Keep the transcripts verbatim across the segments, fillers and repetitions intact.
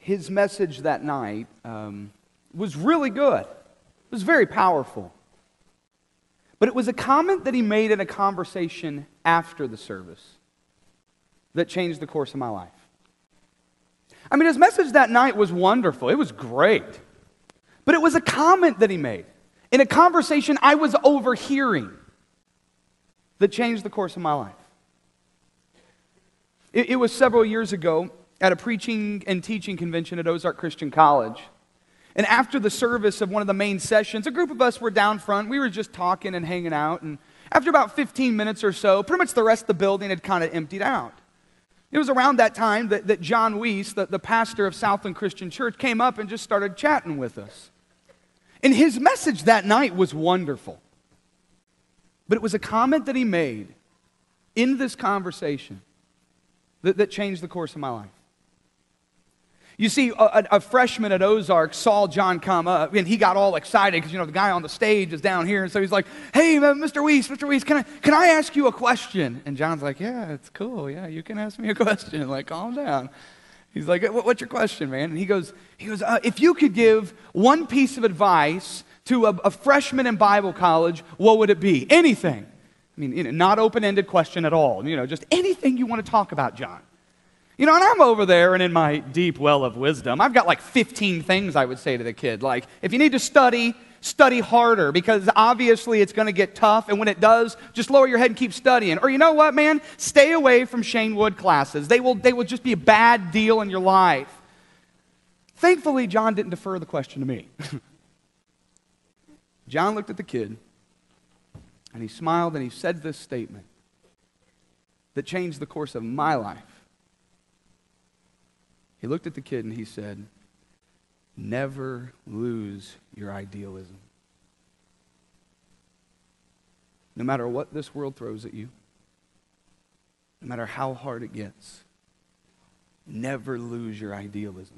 his message that night um, was really good. It was very powerful. But it was a comment that he made in a conversation after the service that changed the course of my life. I mean, his message that night was wonderful. It was great. But it was a comment that he made in a conversation I was overhearing that changed the course of my life. It, it was several years ago at a preaching and teaching convention at Ozark Christian College. And after the service of one of the main sessions, a group of us were down front. We were just talking and hanging out. And after about fifteen minutes or so, pretty much the rest of the building had kind of emptied out. It was around that time that, that John Weiss, the, the pastor of Southland Christian Church, came up and just started chatting with us. And his message that night was wonderful. But it was a comment that he made in this conversation that, that changed the course of my life. You see, a, a freshman at Ozark saw John come up, and he got all excited because, you know, the guy on the stage is down here, and so he's like, hey, Mister Weiss, Mister Weiss, can I, can I ask you a question? And John's like, yeah, it's cool, yeah, you can ask me a question, like, calm down. He's like, what's your question, man? And he goes, he goes, uh, if you could give one piece of advice to a, a freshman in Bible college, what would it be? Anything. I mean, you know, not open-ended question at all, you know, just anything you want to talk about, John. You know, and I'm over there, and in my deep well of wisdom, I've got like fifteen things I would say to the kid. Like, if you need to study, study harder, because obviously it's going to get tough, and when it does, just lower your head and keep studying. Or you know what, man? Stay away from Shane Wood classes. They will, they will just be a bad deal in your life. Thankfully, John didn't defer the question to me. John looked at the kid, and he smiled, and he said this statement that changed the course of my life. He looked at the kid and he said, never lose your idealism. No matter what this world throws at you, no matter how hard it gets, never lose your idealism.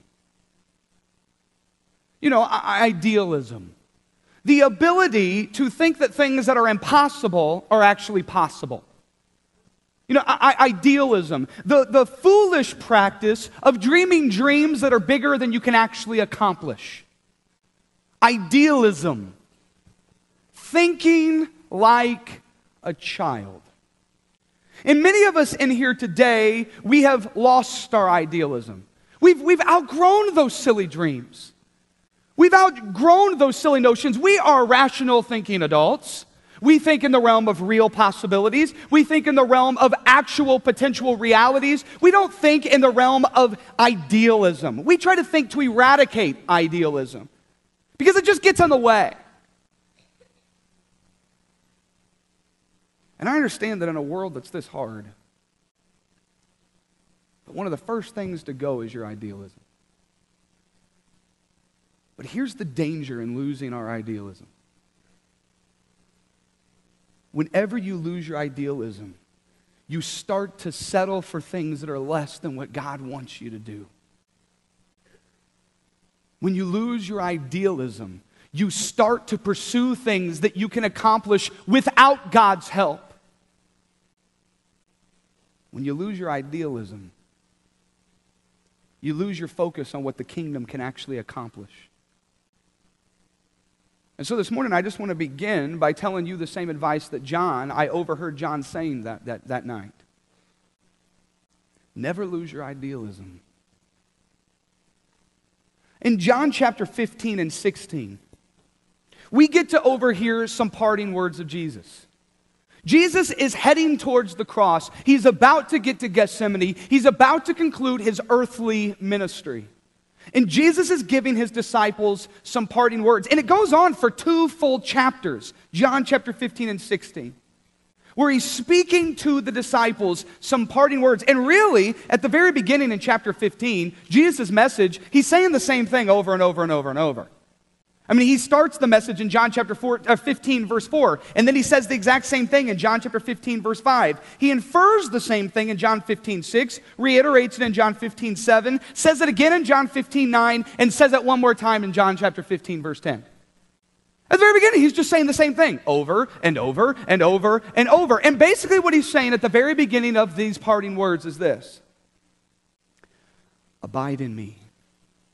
You know, idealism. The ability to think that things that are impossible are actually possible. You know, I- idealism, the, the foolish practice of dreaming dreams that are bigger than you can actually accomplish. Idealism, thinking like a child. And many of us in here today, we have lost our idealism. We've, we've outgrown those silly dreams. We've outgrown those silly notions. We are rational thinking adults. We think in the realm of real possibilities. We think in the realm of actual potential realities. We don't think in the realm of idealism. We try to think to eradicate idealism because it just gets in the way. And I understand that in a world that's this hard, that one of the first things to go is your idealism. But here's the danger in losing our idealism. Whenever you lose your idealism, you start to settle for things that are less than what God wants you to do. When you lose your idealism, you start to pursue things that you can accomplish without God's help. When you lose your idealism, you lose your focus on what the kingdom can actually accomplish. And so this morning, I just want to begin by telling you the same advice that John, I overheard John saying that, that, that night. Never lose your idealism. In John chapter fifteen and sixteen, we get to overhear some parting words of Jesus. Jesus is heading towards the cross. He's about to get to Gethsemane. He's about to conclude his earthly ministry. And Jesus is giving his disciples some parting words. And it goes on for two full chapters, John chapter fifteen and sixteen, where he's speaking to the disciples some parting words. And really, at the very beginning in chapter fifteen, Jesus' message, he's saying the same thing over and over and over and over. I mean, he starts the message in John chapter four, uh, fifteen, verse four, and then he says the exact same thing in John chapter fifteen, verse five. He infers the same thing in John fifteen, six, reiterates it in John fifteen, seven, says it again in John fifteen, nine, and says it one more time in John chapter fifteen, verse ten. At the very beginning, he's just saying the same thing over and over and over and over. And basically what he's saying at the very beginning of these parting words is this: abide in me,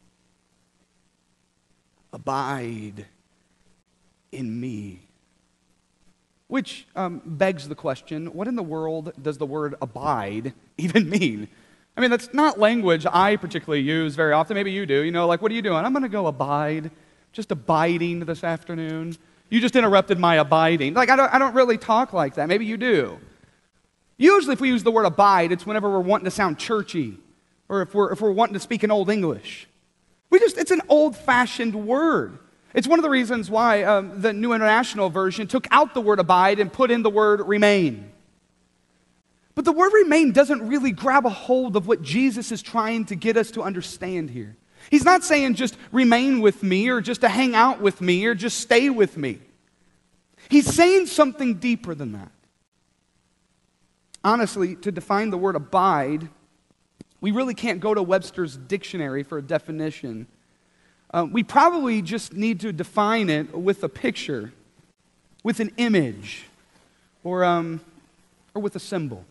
abide in me. Which um, begs the question, what in the world does the word abide even mean? I mean, that's not language I particularly use very often. Maybe you do. You know, like, what are you doing? I'm going to go abide. Just abiding this afternoon. You just interrupted my abiding. Like, I don't, I don't really talk like that. Maybe you do. Usually if we use the word abide, it's whenever we're wanting to sound churchy or if we're, if we're wanting to speak in Old English. We just, it's an old-fashioned word. It's one of the reasons why um, the New International Version took out the word abide and put in the word remain. But the word remain doesn't really grab a hold of what Jesus is trying to get us to understand here. He's not saying just remain with me or just to hang out with me or just stay with me. He's saying something deeper than that. Honestly, to define the word abide, we really can't go to Webster's dictionary for a definition. Uh, we probably just need to define it with a picture, with an image, or, um, or with a symbol.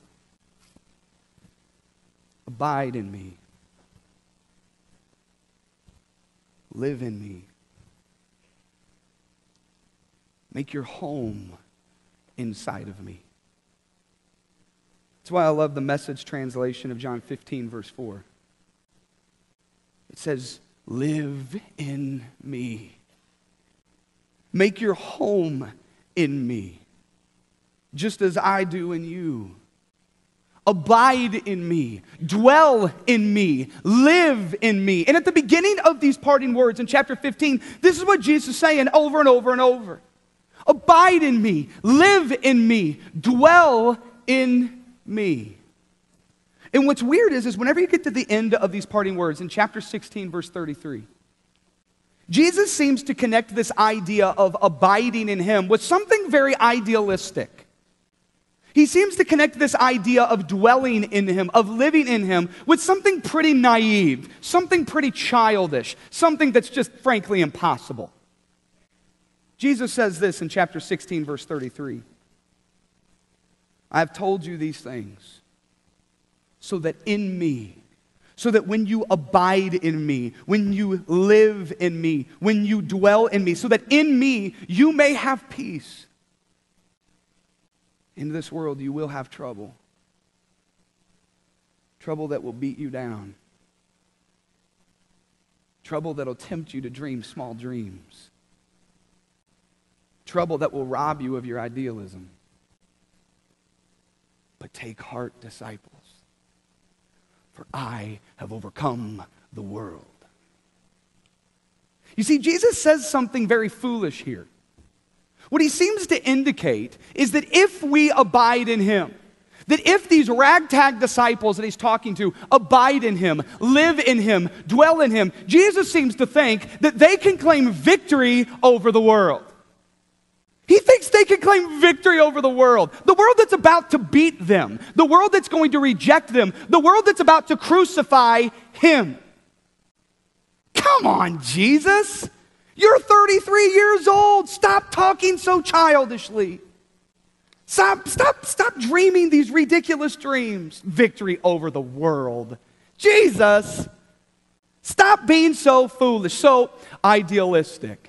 Abide in me. Live in me. Make your home inside of me. That's why I love the Message translation of John fifteen, verse four. It says, live in me. Make your home in me, just as I do in you. Abide in me, dwell in me, live in me. And at the beginning of these parting words in chapter fifteen, this is what Jesus is saying over and over and over. Abide in me, live in me, dwell in me. And what's weird is, is whenever you get to the end of these parting words in chapter sixteen, verse thirty-three, Jesus seems to connect this idea of abiding in him with something very idealistic. He seems to connect this idea of dwelling in him, of living in him, with something pretty naive, something pretty childish, something that's just frankly impossible. Jesus says this in chapter sixteen, verse thirty-three. I have told you these things so that in me, so that when you abide in me, when you live in me, when you dwell in me, so that in me you may have peace. In this world you will have trouble. Trouble that will beat you down. Trouble that will tempt you to dream small dreams. Trouble that will rob you of your idealism. But take heart, disciples, for I have overcome the world. You see, Jesus says something very foolish here. What he seems to indicate is that if we abide in him, that if these ragtag disciples that he's talking to abide in him, live in him, dwell in him, Jesus seems to think that they can claim victory over the world. He thinks they can claim victory over the world. The world that's about to beat them. The world that's going to reject them. The world that's about to crucify him. Come on, Jesus. You're thirty-three years old. Stop talking so childishly. Stop, stop, stop dreaming these ridiculous dreams. Victory over the world. Jesus, stop being so foolish, so idealistic.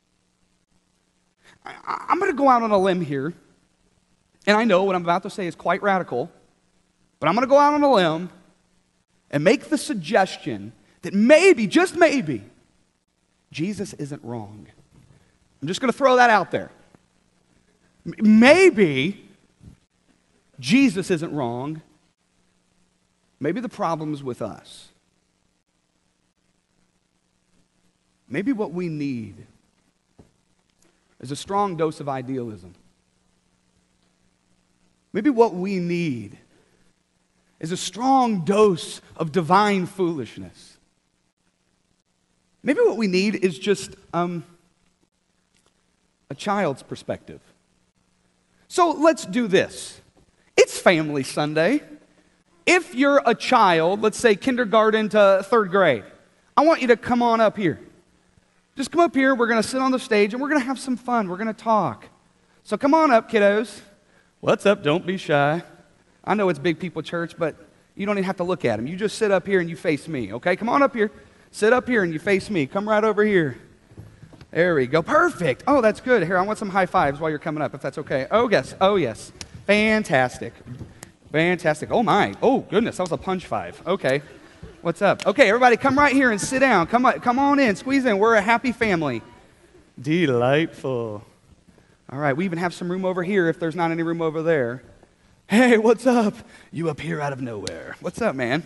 I, I'm going to go out on a limb here, and I know what I'm about to say is quite radical, but I'm going to go out on a limb and make the suggestion that maybe, just maybe, Jesus isn't wrong. I'm just going to throw that out there. Maybe Jesus isn't wrong. Maybe the problem's with us. Maybe what we need is a strong dose of idealism. Maybe what we need is a strong dose of divine foolishness. Maybe what we need is just um, a child's perspective. So let's do this. It's Family Sunday. If you're a child, let's say kindergarten to third grade, I want you to come on up here. Just come up here. We're going to sit on the stage and we're going to have some fun. We're going to talk. So come on up, kiddos. What's up? Don't be shy. I know it's big people church, but you don't even have to look at them. You just sit up here and you face me, okay? Come on up here. Sit up here and you face me. Come right over here. There we go. Perfect. Oh, that's good. Here, I want some high fives while you're coming up, if that's okay. Oh, yes. Oh, yes. Fantastic. Fantastic. Oh, my. Oh, goodness. That was a punch five. Okay. What's up? Okay, everybody come right here and sit down. Come on, come on in. Squeeze in. We're a happy family. Delightful. All right. We even have some room over here if there's not any room over there. Hey, what's up? You appear out of nowhere. What's up, man?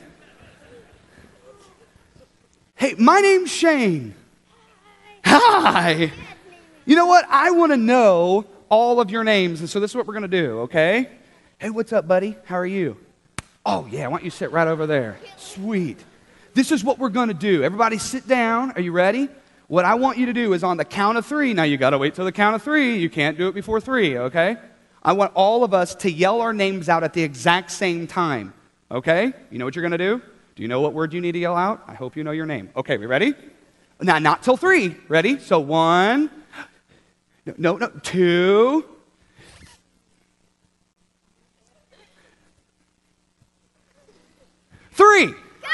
Hey, my name's Shane. Hi. You know what? I want to know all of your names, and so this is what we're going to do, okay? Hey, what's up, buddy? How are you? Oh, yeah, why don't you sit right over there? Sweet. This is what we're going to do. Everybody sit down. Are you ready? What I want you to do is on the count of three. Now, you got to wait till the count of three. You can't do it before three, okay? I want all of us to yell our names out at the exact same time, okay? You know what you're going to do? Do you know what word you need to yell out? I hope you know your name. Okay, we ready? Now, not till three. Ready? So one, no, no, two, three.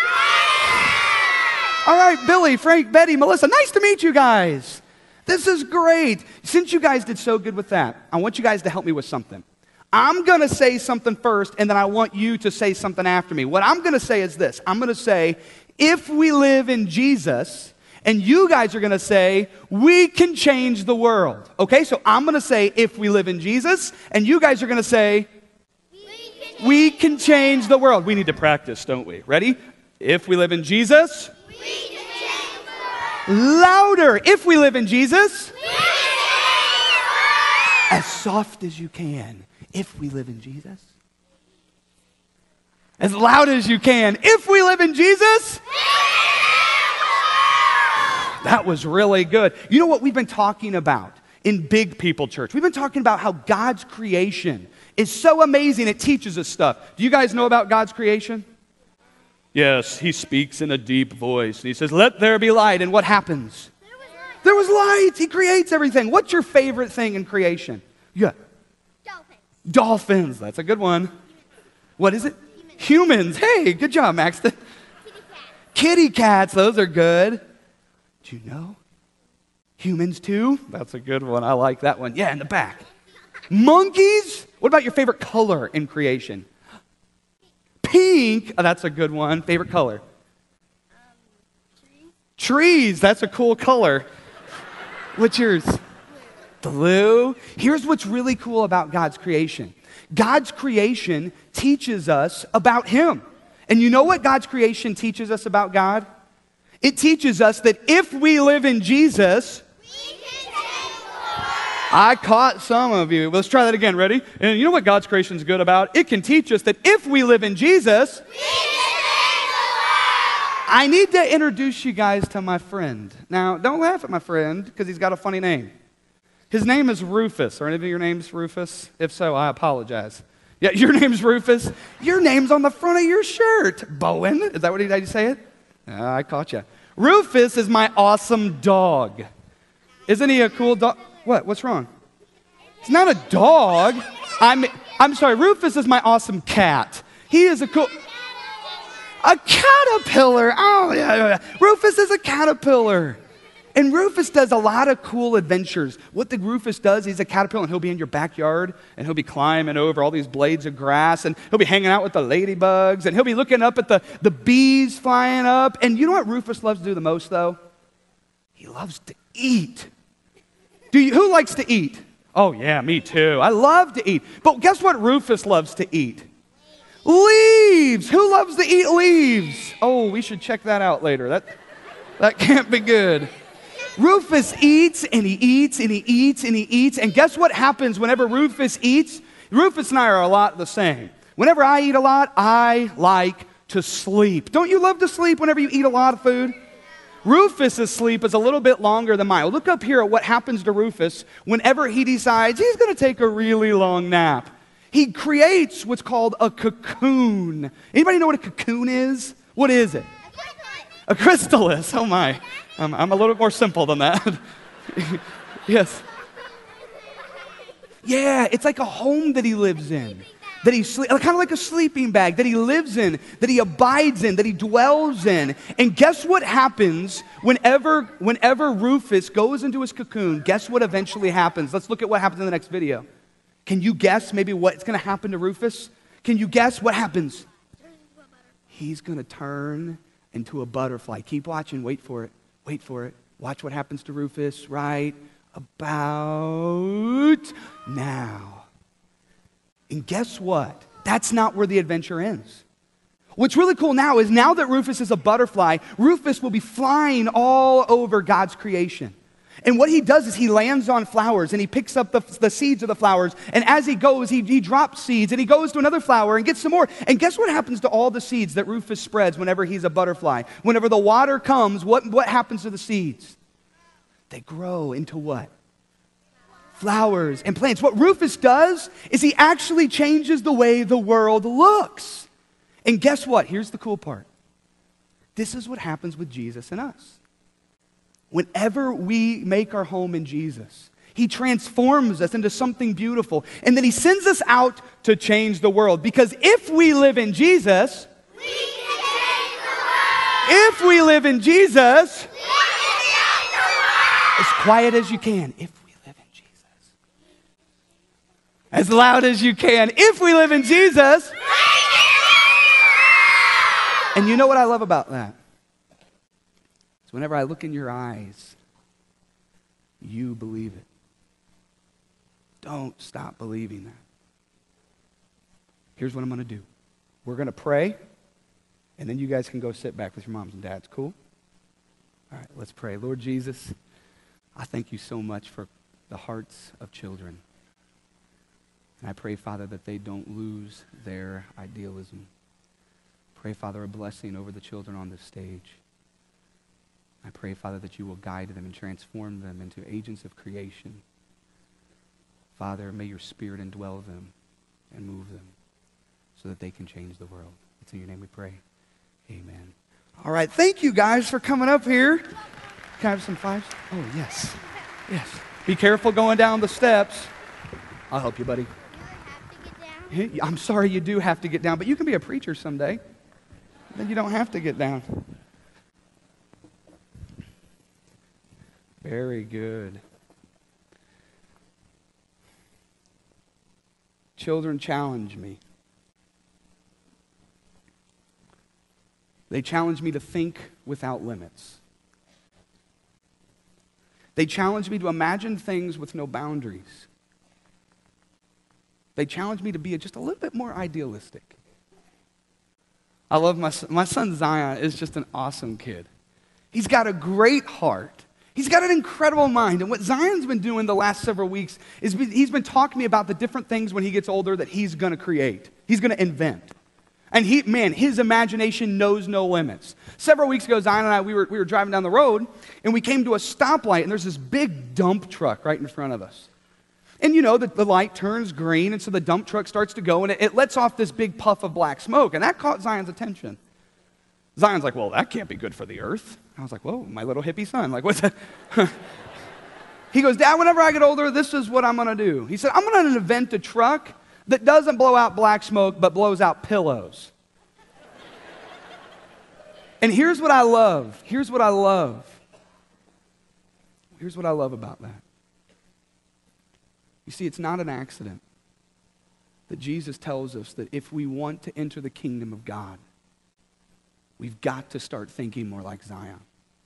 All right, Billy, Frank, Betty, Melissa, nice to meet you guys. This is great. Since you guys did so good with that, I want you guys to help me with something. I'm going to say something first, and then I want you to say something after me. What I'm going to say is this. I'm going to say, if we live in Jesus, and you guys are going to say, we can change the world. Okay, so I'm going to say, if we live in Jesus, and you guys are going to say, we can, we can change the world. We need to practice, don't we? Ready? If we live in Jesus, we can change the world. Louder. If we live in Jesus, we can change the world. As soft as you can. If we live in Jesus. As loud as you can. If we live in Jesus. That was really good. You know what we've been talking about in Big People Church? We've been talking about how God's creation is so amazing. It teaches us stuff. Do you guys know about God's creation? Yes, he speaks in a deep voice. And he says, let there be light. And what happens? There was light. There was light. He creates everything. What's your favorite thing in creation? Yeah. Dolphins. Dolphins. That's a good one. What is it? Humans. Humans. Hey, good job, Max. Kitty cats. Kitty cats. Those are good. Do you know? Humans too? That's a good one. I like that one. Yeah, in the back. Monkeys? What about your favorite color in creation? Pink. Oh, that's a good one. Favorite color? Um, trees. Trees. That's a cool color. What's yours? Blue. Blue. Here's what's really cool about God's creation. God's creation teaches us about Him. And you know what God's creation teaches us about God? It teaches us that if we live in Jesus, we can change the world. I caught some of you. Let's try that again. Ready? And you know what God's creation is good about? It can teach us that if we live in Jesus, we can change the world. I need to introduce you guys to my friend. Now, don't laugh at my friend because he's got a funny name. His name is Rufus. Are any of your names Rufus? If so, I apologize. Yeah, your name's Rufus. Your name's on the front of your shirt. Bowen. Is that what he did you say it? Uh, I caught you. Rufus is my awesome dog. Isn't he a cool dog? What? What's wrong? It's not a dog. I'm, I'm sorry. Rufus is my awesome cat. He is a cool... A caterpillar. Oh, yeah, yeah, yeah. Rufus is a caterpillar. And Rufus does a lot of cool adventures. What the Rufus does, he's a caterpillar, and he'll be in your backyard, and he'll be climbing over all these blades of grass, and he'll be hanging out with the ladybugs, and he'll be looking up at the, the bees flying up. And you know what Rufus loves to do the most, though? He loves to eat. Do you, who likes to eat? Oh, yeah, me too. I love to eat. But guess what Rufus loves to eat? Leaves. Who loves to eat leaves? Oh, we should check that out later. That, that can't be good. Rufus eats and he eats and he eats and he eats. And guess what happens whenever Rufus eats? Rufus and I are a lot the same. Whenever I eat a lot, I like to sleep. Don't you love to sleep whenever you eat a lot of food? Rufus's sleep is a little bit longer than mine. Look up here at what happens to Rufus whenever he decides he's going to take a really long nap. He creates what's called a cocoon. Anybody know what a cocoon is? What is it? A chrysalis. Oh my. Um, I'm a little bit more simple than that. Yes. Yeah, it's like a home that he lives in. that he sleep, kind of like a sleeping bag, that he lives in, that he abides in, that he dwells in. And guess what happens whenever, whenever Rufus goes into his cocoon? Guess what eventually happens? Let's look at what happens in the next video. Can you guess maybe what's going to happen to Rufus? Can you guess what happens? He's going to turn into a butterfly. Keep watching. Wait for it. Wait for it. Watch what happens to Rufus right about now. And guess what? That's not where the adventure ends. What's really cool now is now that Rufus is a butterfly, Rufus will be flying all over God's creation. And what he does is he lands on flowers and he picks up the, the seeds of the flowers. And as he goes, he, he drops seeds and he goes to another flower and gets some more. And guess what happens to all the seeds that Rufus spreads whenever he's a butterfly? Whenever the water comes, what, what happens to the seeds? They grow into what? Flowers and plants. What Rufus does is he actually changes the way the world looks. And guess what? Here's the cool part. This is what happens with Jesus and us. Whenever we make our home in Jesus, he transforms us into something beautiful. And then he sends us out to change the world. Because if we live in Jesus, We can change the world. if we live in Jesus, We can change the world. as quiet as you can, if we live in Jesus. As loud as you can, if we live in Jesus. And you know what I love about that? It's whenever I look in your eyes, you believe it. Don't stop believing that. Here's what I'm going to do. We're going to pray, and then you guys can go sit back with your moms and dads. Cool? All right, let's pray. Lord Jesus, I thank you so much for the hearts of children. And I pray, Father, that they don't lose their idealism. Pray, Father, a blessing over the children on this stage. I pray, Father, that you will guide them and transform them into agents of creation. Father, may your Spirit indwell them and move them so that they can change the world. It's in your name we pray. Amen. All right, thank you guys for coming up here. Can I have some fives? Oh, yes. Yes. Be careful going down the steps. I'll help you, buddy. Do I have to get down? I'm sorry you do have to get down, but you can be a preacher someday. Then you don't have to get down. Very good. Children challenge me. They challenge me to think without limits. They challenge me to imagine things with no boundaries. They challenge me to be just a little bit more idealistic. I love my son. My son Zion is just an awesome kid. He's got a great heart. He's got an incredible mind. And what Zion's been doing the last several weeks is he's been talking to me about the different things when he gets older that he's going to create. He's going to invent. And he, man, his imagination knows no limits. Several weeks ago, Zion and I, we were, we were driving down the road, and we came to a stoplight, and there's this big dump truck right in front of us. And you know, the, the light turns green, and so the dump truck starts to go, and it, it lets off this big puff of black smoke, and that caught Zion's attention. Zion's like, well, that can't be good for the earth. I was like, whoa, my little hippie son. Like, what's that? He goes, Dad, whenever I get older, this is what I'm going to do. He said, I'm going to invent a truck that doesn't blow out black smoke, but blows out pillows. And here's what I love. Here's what I love. Here's what I love about that. You see, it's not an accident that Jesus tells us that if we want to enter the kingdom of God, we've got to start thinking more like Zion.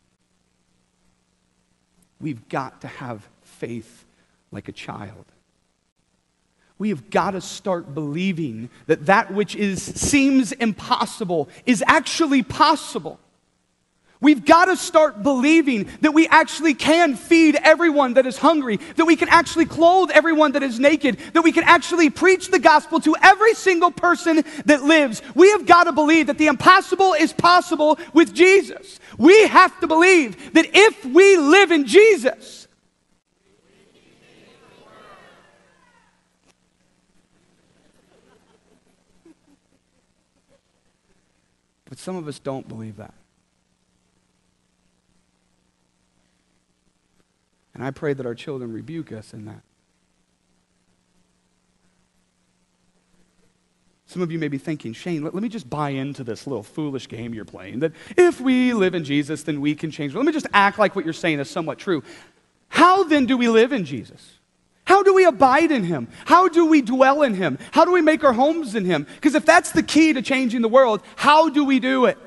We've got to have faith like a child. We have got to start believing that that which is seems impossible is actually possible. We've got to start believing that we actually can feed everyone that is hungry, that we can actually clothe everyone that is naked, that we can actually preach the gospel to every single person that lives. We have got to believe that the impossible is possible with Jesus. We have to believe that if we live in Jesus, but some of us don't believe that. And I pray that our children rebuke us in that. Some of you may be thinking, Shane, let, let me just buy into this little foolish game you're playing, that if we live in Jesus, then we can change. Let me just act like what you're saying is somewhat true. How then do we live in Jesus? How do we abide in him? How do we dwell in him? How do we make our homes in him? Because if that's the key to changing the world, how do we do it?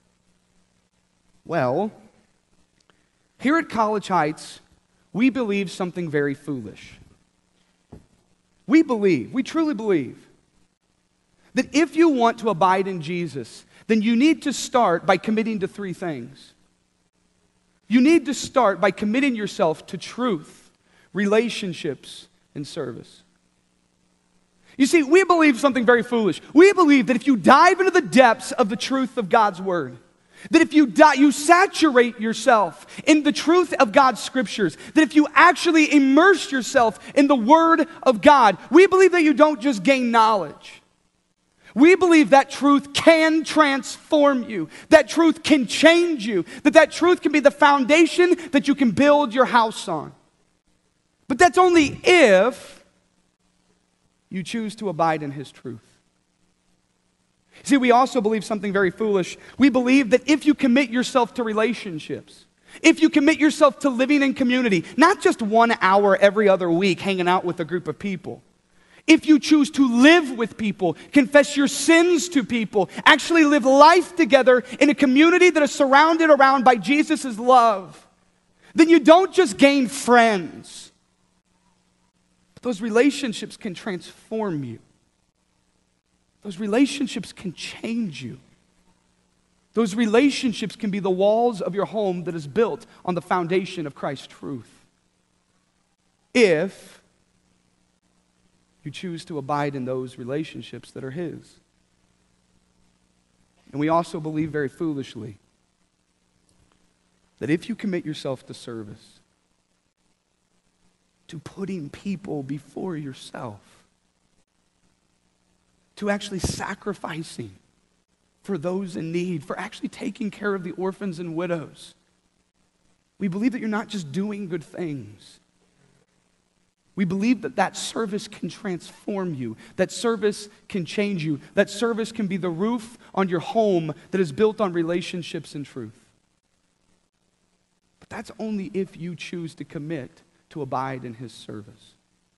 Well, here at College Heights, we believe something very foolish. We believe, we truly believe, that if you want to abide in Jesus, then you need to start by committing to three things. You need to start by committing yourself to truth, relationships, and service. You see, we believe something very foolish. We believe that if you dive into the depths of the truth of God's Word, that if you die, you saturate yourself in the truth of God's Scriptures, that if you actually immerse yourself in the Word of God, we believe that you don't just gain knowledge. We believe that truth can transform you, that truth can change you, that that truth can be the foundation that you can build your house on. But that's only if you choose to abide in His truth. See, we also believe something very foolish. We believe that if you commit yourself to relationships, if you commit yourself to living in community, not just one hour every other week hanging out with a group of people, if you choose to live with people, confess your sins to people, actually live life together in a community that is surrounded around by Jesus' love, then you don't just gain friends. But those relationships can transform you. Those relationships can change you. Those relationships can be the walls of your home that is built on the foundation of Christ's truth. If you choose to abide in those relationships that are His. And we also believe very foolishly that if you commit yourself to service, to putting people before yourself, to actually sacrificing for those in need, for actually taking care of the orphans and widows, we believe that you're not just doing good things. We believe that that service can transform you, that service can change you, that service can be the roof on your home that is built on relationships and truth. But that's only if you choose to commit to abide in His service.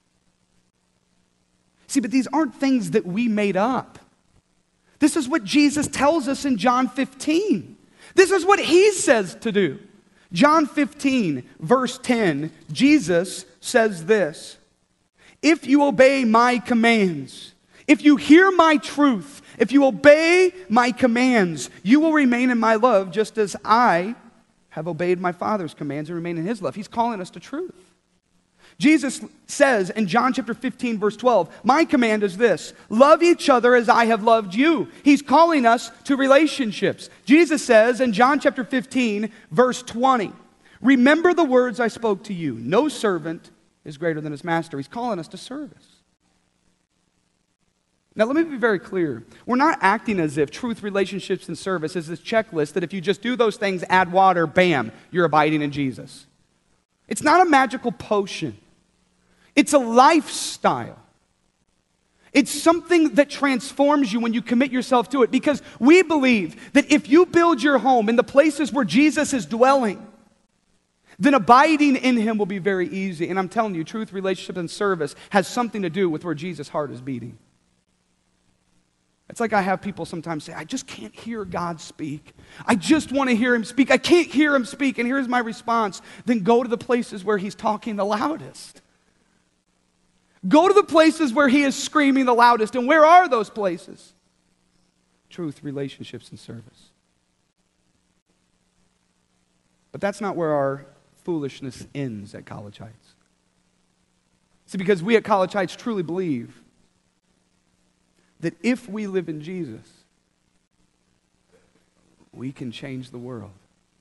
See, but these aren't things that we made up. This is what Jesus tells us in John fifteen. This is what He says to do. John fifteen, verse ten, Jesus says this: if you obey my commands, if you hear my truth, if you obey my commands, you will remain in my love just as I have obeyed my Father's commands and remain in His love. He's calling us to truth. Jesus says in John chapter fifteen, verse twelve, my command is this: love each other as I have loved you. He's calling us to relationships. Jesus says in John chapter fifteen, verse twenty, remember the words I spoke to you. No servant is greater than his master. He's calling us to service. Now let me be very clear. We're not acting as if truth, relationships, and service is this checklist that if you just do those things, add water, bam, you're abiding in Jesus. It's not a magical potion. It's a lifestyle. It's something that transforms you when you commit yourself to it, because we believe that if you build your home in the places where Jesus is dwelling, then abiding in Him will be very easy. And I'm telling you, truth, relationship, and service has something to do with where Jesus' heart is beating. It's like I have people sometimes say, I just can't hear God speak. I just want to hear Him speak. I can't hear Him speak. And here's my response: then go to the places where He's talking the loudest. Go to the places where He is screaming the loudest. And where are those places? Truth, relationships, and service. But that's not where our foolishness ends at College Heights. See, because we at College Heights truly believe that if we live in Jesus, we can change the world.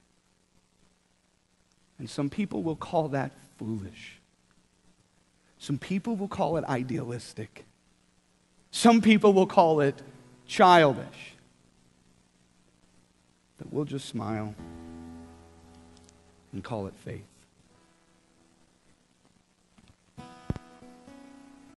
And some people will call that foolish. Some people will call it idealistic. Some people will call it childish. But we'll just smile and call it faith.